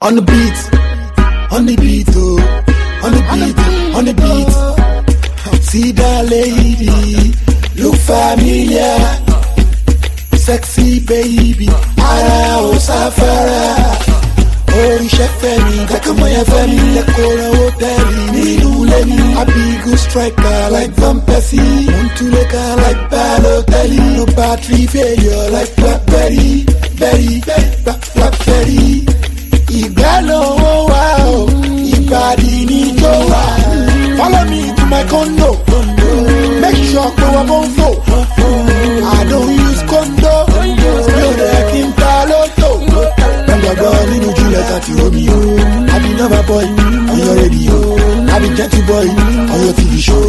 On the beat, on the beat, oh, on the beat, on the beat. See that lady, look familiar, sexy baby, ara o safara. Oríṣẹ́ fẹ́mi, Takamaya fẹ́mi, Lekora hoteli, nílùú lẹ́mi. I be good striker like Van Persie, Montuleka like Balotelli. No battery failure like Blackberry, Blackberry. Ìgbà lówó wá o, ìbàdí ní jó wá. Follow me to my condo, make sure pé wọ́n mọ̀ ń fò. I don't use condo, yóò rẹ̀ kí n ta lóto. Gbàgbọ́ nínú Juliet àti Romeo. I be number boy on your radio. I be gentle boy on your TV show.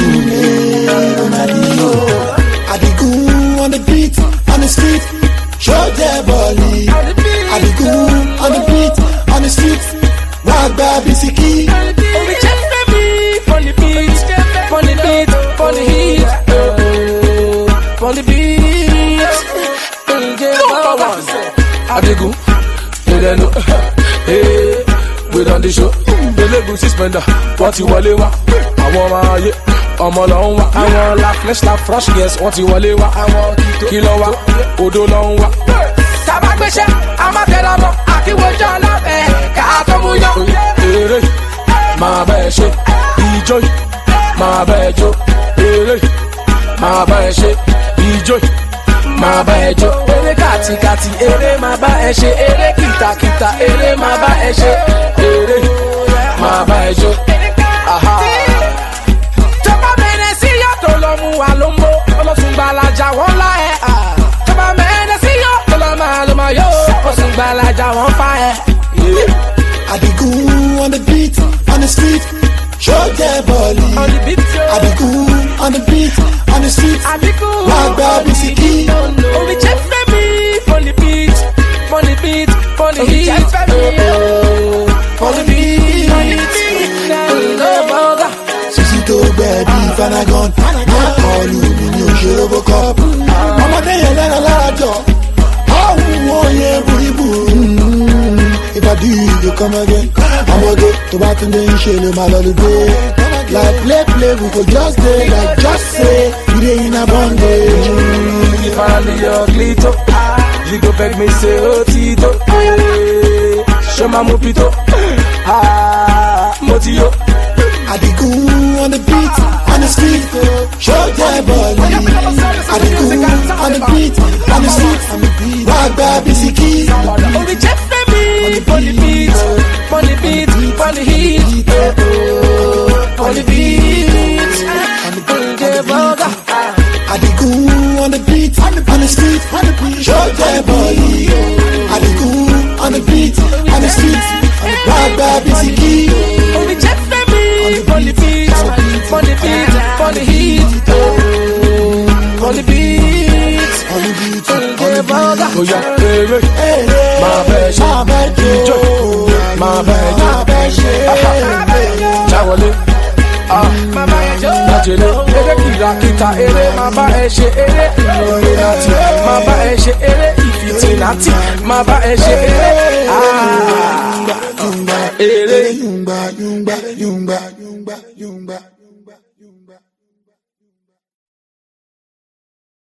I be good on the beat, on the street, show their body. I be good on the beat, on the street, rock baby Siki. We just baby on the beat, on the beat, on the heat, on the beat. I be good. Hey, we done the show. The label suspender, what you wale wa? I want my yeah, I'm alone wa. I want la flesh, la fresh, yes, what you wale wa? I want kilo wa, odo long wa. Tabakbesha, I'm a teramo, aki wo jala be, ka tomu yo. Hey, my beshe, enjoy, my bejo. Hey, my beshe, enjoy. Ma ba ejo, ere kati, ere ma ba eshe, ere kita, ere ma ba eshe, ere ma ba ejo. Aha. Toba mene si yo to lo mu alombo, olo sungbala ja won la e. Toba mene si yo to lo ma yo, olo sungbala ja won fa e. I be good on the beat, on the street, show their body. On the beat, I be good on the beat, on the street, I be good. rock baby Siki. Oh, we just baby on the beat, on the beat, on the heat, on the beat. Sisi to baby Fanagon, na call you in your Shirobo cup. Mama dey yelena lajo, how you boo. If I do, you come again. I'm gonna go to bathroom then shell my holiday. Like play, we go just day, like just say, we dey in a bondage. If I need your glitter, you go beg me say oh Tito. Show my mopito, motio. I be good on the beat, on the street, show their body. I be good on the beat, on the street, rock baby Siki. Oh, we just baby on the beat, on the beat, on the heat, on the beat, I be good on the beat, on the street, show their body. I be good on the beat, on the street, rock baby Siki. Oh, we just baby on the beat, on the beat, on the heat, on the beat, on the beat, on the beat. Oh yeah, hey, my bad, enjoy, my bad, Jawale, Najele, ere kita, ere ma ba eshe, ere illuminati, ma ba eshe, ere ifitinati, ma ba eshe, ere Yumba.